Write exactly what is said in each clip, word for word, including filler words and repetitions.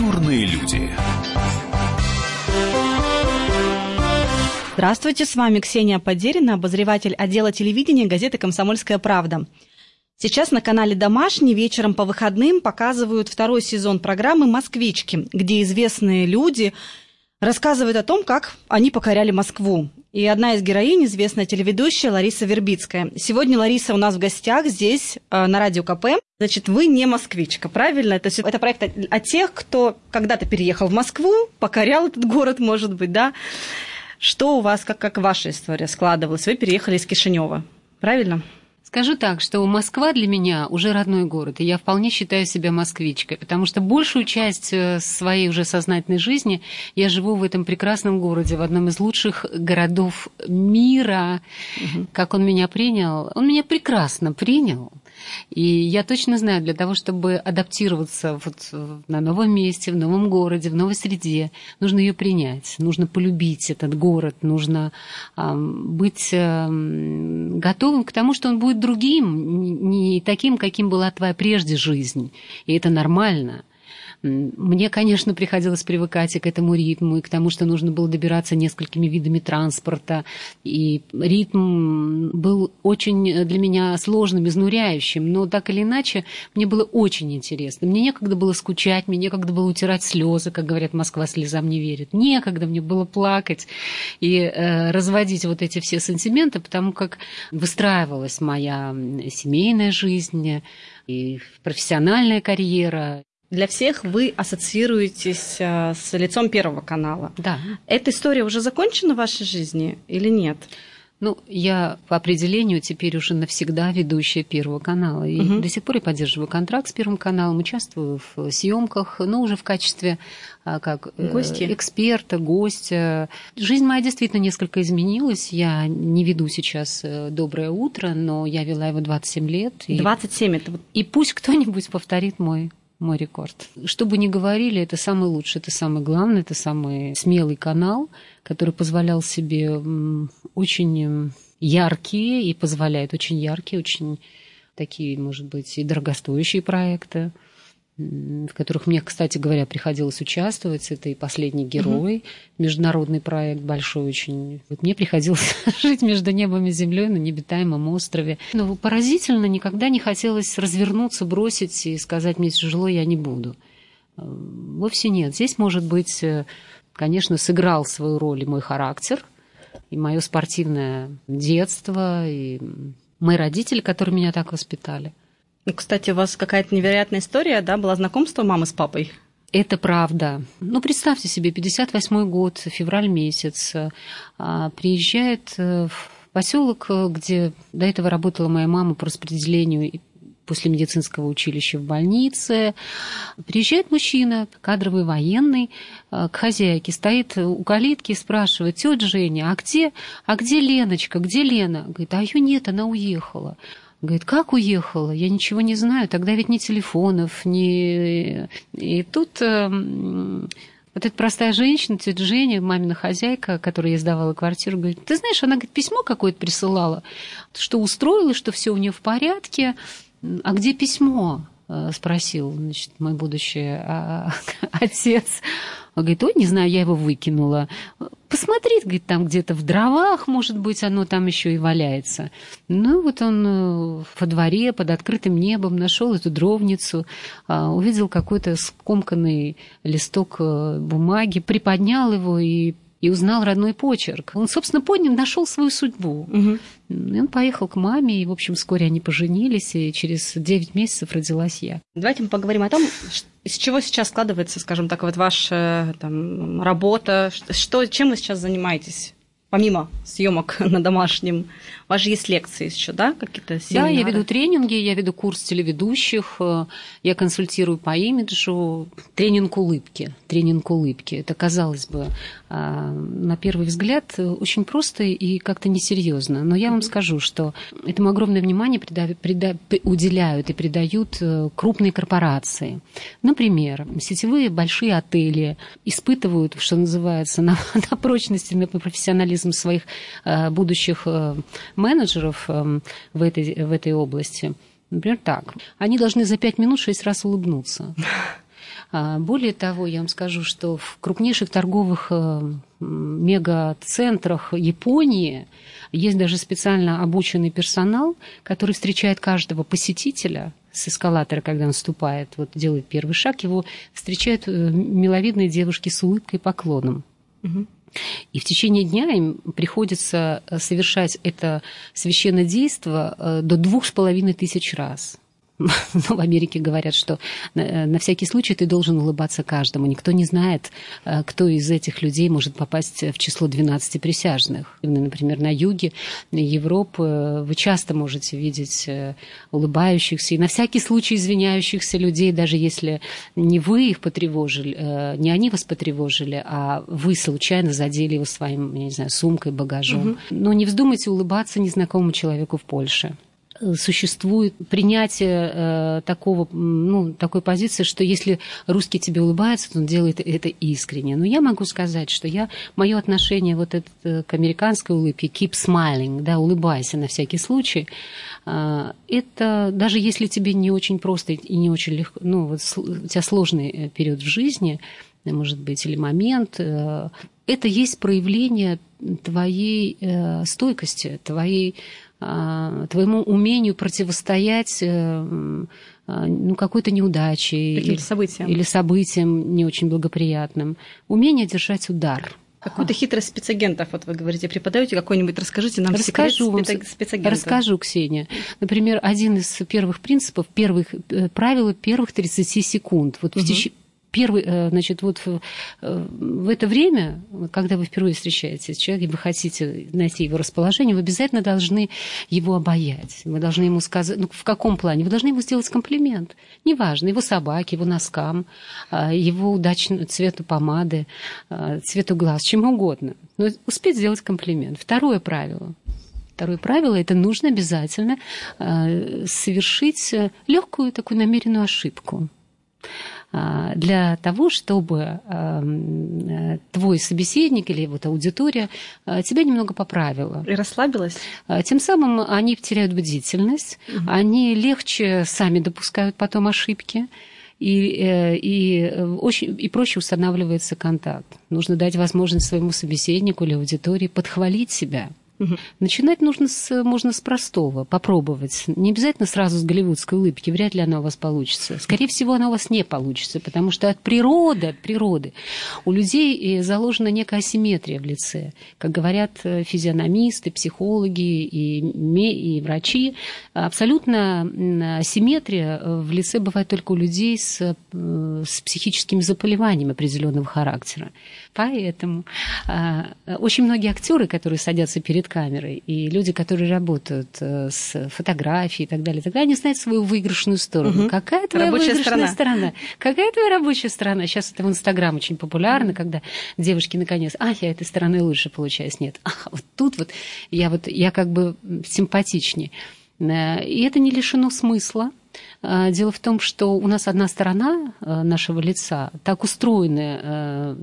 Культурные люди. Здравствуйте, с вами Ксения Подерина, обозреватель отдела телевидения газеты «Комсомольская правда». Сейчас на канале «Домашний» вечером по выходным показывают второй сезон программы «Москвички», где известные люди рассказывают о том, как они покоряли Москву. И одна из героинь – известная телеведущая Лариса Вербицкая. Сегодня Лариса у нас в гостях здесь, на Радио КП. Значит, вы не москвичка, правильно? Это, это проект о тех, кто когда-то переехал в Москву, покорял этот город, может быть, да? Что у вас, как, как ваша история складывалась? Вы переехали из Кишинева, правильно? Скажу так, что Москва для меня уже родной город, и я вполне считаю себя москвичкой, потому что большую часть своей уже сознательной жизни я живу в этом прекрасном городе, в одном из лучших городов мира. Угу. Как он меня принял? Он меня прекрасно принял. И я точно знаю, для того, чтобы адаптироваться вот на новом месте, в новом городе, в новой среде, нужно ее принять, нужно полюбить этот город, нужно э, быть э, готовым к тому, что он будет другим, не таким, каким была твоя прежде жизнь. И это нормально. Мне, конечно, приходилось привыкать и к этому ритму, и к тому, что нужно было добираться несколькими видами транспорта. И ритм был очень для меня сложным, изнуряющим. Но так или иначе, мне было очень интересно. Мне некогда было скучать, мне некогда было утирать слезы, как говорят, Москва слезам не верит. Некогда мне было плакать и э, разводить вот эти все сантименты, потому как выстраивалась моя семейная жизнь и профессиональная карьера. Для всех вы ассоциируетесь с лицом Первого канала. Да. Эта история уже закончена в вашей жизни или нет? Ну, я по определению теперь уже навсегда ведущая Первого канала. И угу. до сих пор я поддерживаю контракт с Первым каналом, участвую в съемках, но уже в качестве как гости. эксперта, гостя. Жизнь моя действительно несколько изменилась. Я не веду сейчас «Доброе утро», но я вела его двадцать семь лет. двадцать семь это вот... И пусть кто-нибудь повторит мой мой рекорд. Что бы ни говорили, это самый лучший, это самый главный, это самый смелый канал, который позволял себе очень яркие и позволяет очень яркие, очень такие, может быть, и дорогостоящие проекты, в которых мне, кстати говоря, приходилось участвовать. Это и «Последний герой», угу. международный проект большой очень. Вот мне приходилось жить между небом и землей на необитаемом острове. Но поразительно, никогда не хотелось развернуться, бросить и сказать: мне тяжело, я не буду. Вовсе нет. Здесь, может быть, конечно, сыграл свою роль и мой характер, и мое спортивное детство, и мои родители, которые меня так воспитали. Ну, кстати, у вас какая-то невероятная история, да, было знакомство мамы с папой? Это правда. Ну, представьте себе, пятьдесят восьмой год, февраль месяц, приезжает в поселок, где до этого работала моя мама по распределению после медицинского училища в больнице. Приезжает мужчина, кадровый военный, к хозяйке, стоит у калитки и спрашивает: тётя Женя, а где, а где Леночка, где Лена? Говорит: а ее нет, она уехала. Говорит: как уехала? Я ничего не знаю. Тогда ведь ни телефонов, ни... И тут э, вот эта простая женщина, тетя Женя, мамина хозяйка, которая ей сдавала квартиру, говорит: ты знаешь, она, говорит, письмо какое-то присылала, что устроилась, что все у нее в порядке. А где письмо? Спросил, значит, мой будущий отец. Он говорит: ой, не знаю, я его выкинула. Посмотри, говорит, там где-то в дровах, может быть, оно там еще и валяется. Ну, вот он во дворе под открытым небом нашел эту дровницу, увидел какой-то скомканный листок бумаги, приподнял его и и узнал родной почерк. Он, собственно, под ним нашел свою судьбу. Угу. И он поехал к маме, и, в общем, вскоре они поженились, и через девять месяцев родилась я. Давайте мы поговорим о том, из чего сейчас складывается, скажем так, вот ваша там, работа, что, чем вы сейчас занимаетесь? Помимо съемок на Домашнем, у вас же есть лекции еще, да, какие-то семинары? Да, я веду тренинги, я веду курс телеведущих, я консультирую по имиджу, тренинг улыбки, тренинг улыбки. Это, казалось бы, на первый взгляд очень просто и как-то несерьезно, но я вам скажу, что этому огромное внимание прида- прида- уделяют и придают крупные корпорации. Например, сетевые большие отели испытывают, что называется, на, на прочность и на профессионализм своих э, будущих э, менеджеров э, в, этой, в этой области. Например, так. Они должны за пять минут шесть раз улыбнуться. Более того, я вам скажу, что в крупнейших торговых мегацентрах Японии есть даже специально обученный персонал, который встречает каждого посетителя с эскалатора, когда он ступает, вот делает первый шаг, его встречают миловидные девушки с улыбкой и поклоном. Угу. И в течение дня им приходится совершать это священное действо до двух с половиной тысяч раз. Ну, в Америке говорят, что на всякий случай ты должен улыбаться каждому. Никто не знает, кто из этих людей может попасть в число двенадцати присяжных. Например, на юге Европы вы часто можете видеть улыбающихся и на всякий случай извиняющихся людей, даже если не вы их потревожили, не они вас потревожили, а вы случайно задели его своим, я не знаю, сумкой, багажом. Угу. Но не вздумайте улыбаться незнакомому человеку в Польше. Существует принятие э, такого, ну, такой позиции, что если русский тебе улыбается, то он делает это искренне. Но я могу сказать, что я, мое отношение вот это, к американской улыбке, keep smiling, да, улыбайся на всякий случай, э, это даже если тебе не очень просто и не очень легко, ну, вот у тебя сложный период в жизни, может быть, или момент, э, это есть проявление твоей э, стойкости, твоей твоему умению противостоять ну, какой-то неудаче или событиям. или событиям не очень благоприятным. Умение держать удар. Какую-то хитрость спецагентов, вот вы говорите, преподаете какой-нибудь, расскажите нам Расскажу секрет спецагента. Расскажу, Ксения. Например, один из первых принципов, первых, правила первых тридцати секунд. Вот угу. в течение Первый, значит, вот в это время, когда вы впервые встречаетесь с человеком, вы хотите найти его расположение, вы обязательно должны его обаять. Вы должны ему сказать, ну, в каком плане? Вы должны ему сделать комплимент. Неважно, его собаке, его носкам, его удачному цвету помады, цвету глаз, чему угодно. Но успеть сделать комплимент. Второе правило. Второе правило – это нужно обязательно совершить легкую такую намеренную ошибку. Для того, чтобы твой собеседник или вот аудитория тебя немного поправила. И расслабилась? Тем самым они теряют бдительность, угу. они легче сами допускают потом ошибки, и, и, очень, и проще устанавливается контакт. Нужно дать возможность своему собеседнику или аудитории подхвалить себя. Угу. Начинать нужно с, можно с простого, попробовать. Не обязательно сразу с голливудской улыбки, вряд ли она у вас получится. Скорее всего, она у вас не получится, потому что от природы, от природы у людей заложена некая асимметрия в лице. Как говорят физиономисты, психологи и, и врачи, абсолютно асимметрия в лице бывает только у людей с, с психическими заболеваниями определенного характера. Поэтому очень многие актеры, которые садятся перед камерой, и люди, которые работают с фотографией и так далее, тогда они знают свою выигрышную сторону. Угу. Какая твоя рабочая выигрышная сторона? сторона? Какая твоя рабочая сторона? Сейчас это в Инстаграм очень популярно, угу. когда девушки наконец, а, я этой стороной лучше получаюсь. Нет, а, вот тут вот я, вот я как бы симпатичнее. И это не лишено смысла. Дело в том, что у нас одна сторона нашего лица, так устроены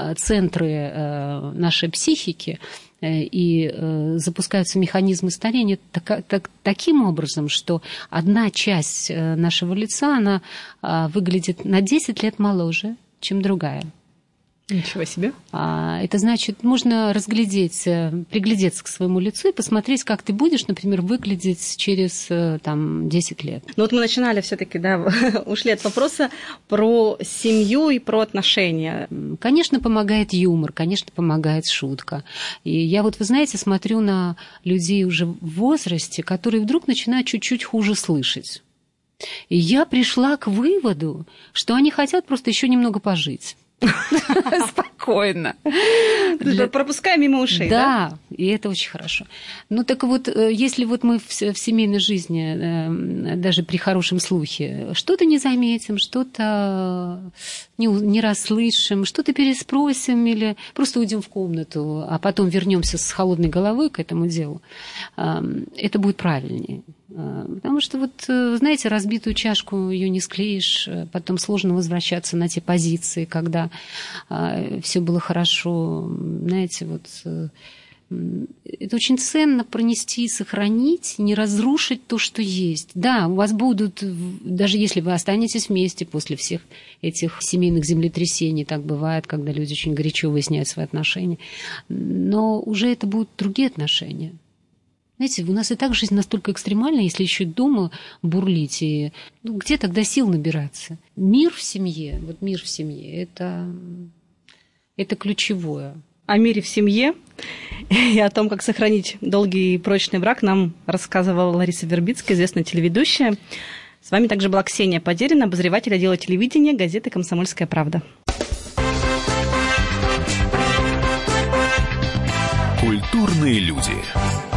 центры нашей психики, и запускаются механизмы старения так, так, таким образом, что одна часть нашего лица, она выглядит на десять лет моложе, чем другая. Ничего себе. Это значит, можно разглядеть, приглядеться к своему лицу и посмотреть, как ты будешь, например, выглядеть через там, десять лет. Ну вот мы начинали все-таки, да, ушли от вопроса про семью и про отношения. Конечно, помогает юмор, конечно, помогает шутка. И я вот, вы знаете, смотрю на людей уже в возрасте, которые вдруг начинают чуть-чуть хуже слышать. И я пришла к выводу, что они хотят просто еще немного пожить. Спокойно. Для... Пропускаем мимо ушей, да? Да, и это очень хорошо. Ну, так вот, если вот мы в, в семейной жизни, даже при хорошем слухе, что-то не заметим, что-то не, не расслышим, что-то переспросим или просто уйдем в комнату, а потом вернемся с холодной головой к этому делу, это будет правильнее. Потому что, вот, знаете, разбитую чашку ее не склеишь, потом сложно возвращаться на те позиции, когда все было хорошо. Знаете, вот Это очень ценно пронести и сохранить, не разрушить то, что есть. Да, у вас будут, даже если вы останетесь вместе после всех этих семейных землетрясений, так бывает, когда люди очень горячо выясняют свои отношения, но уже это будут другие отношения. Знаете, у нас и так жизнь настолько экстремальна, если еще дома бурлить, и ну, где тогда сил набираться? Мир в семье, вот мир в семье, это, это ключевое. О мире в семье и о том, как сохранить долгий и прочный брак, нам рассказывала Лариса Вербицкая, известная телеведущая. С вами также была Ксения Подерина, обозреватель отдела телевидения газеты «Комсомольская правда». Культурные люди.